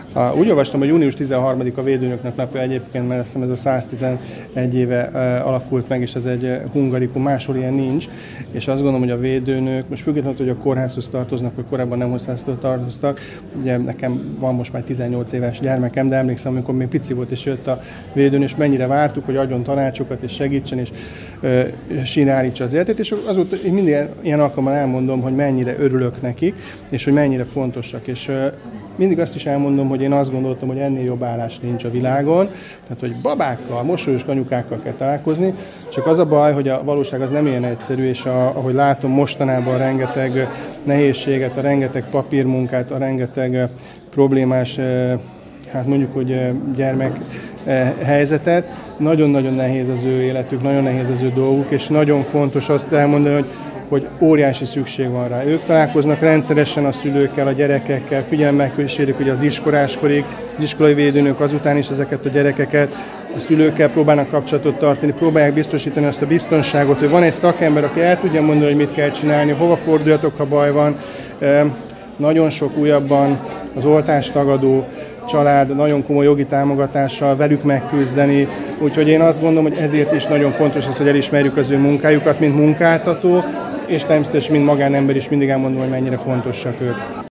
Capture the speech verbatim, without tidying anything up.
A, úgy olvastam, hogy június tizenharmadika a védőnöknek napja egyébként, mert azt hiszem ez a száztizenegy éve e, alakult meg, és ez egy hungarikum, máshol ilyen nincs, és azt gondolom, hogy a védőnök, most függetlenül, hogy a kórházhoz tartoznak, vagy korábban nem hozzásztól tartoztak, ugye nekem van most már tizennyolc éves gyermekem, de emlékszem, amikor még pici volt, és jött a védőnök, és mennyire vártuk, hogy adjon tanácsokat, és segítsen, és e, sínálítsa az életét, és azóta én mindig ilyen alkalommal elmondom, hogy mennyire örülök nekik, és hogy mennyire fontosak, és e, mindig azt is elmondom, hogy én azt gondoltam, hogy ennél jobb állás nincs a világon, tehát hogy babákkal, mosolyos anyukákkal kell találkozni, csak az a baj, hogy a valóság az nem ilyen egyszerű, és a, ahogy látom mostanában a rengeteg nehézséget, a rengeteg papírmunkát, a rengeteg problémás, hát mondjuk, hogy gyermek helyzetet, nagyon-nagyon nehéz az ő életük, nagyon nehéz az ő dolguk, és nagyon fontos azt elmondani, hogy hogy óriási szükség van rá. Ők találkoznak rendszeresen a szülőkkel, a gyerekekkel, figyelemmel kísérik, hogy az iskoláskorig, az iskolai védőnök azután is ezeket a gyerekeket, a szülőkkel próbálnak kapcsolatot tartani, próbálják biztosítani azt a biztonságot, hogy van egy szakember, aki el tudja mondani, hogy mit kell csinálni, hova forduljatok, ha baj van. Nagyon sok újabban az oltástagadó család nagyon komoly jogi támogatással velük megküzdeni, úgyhogy én azt gondolom, hogy ezért is nagyon fontos az, hogy elismerjük az ő munkájukat, mint munkáltató, és természetesen, mint magánember is mindig elmondom, hogy mennyire fontosak ők.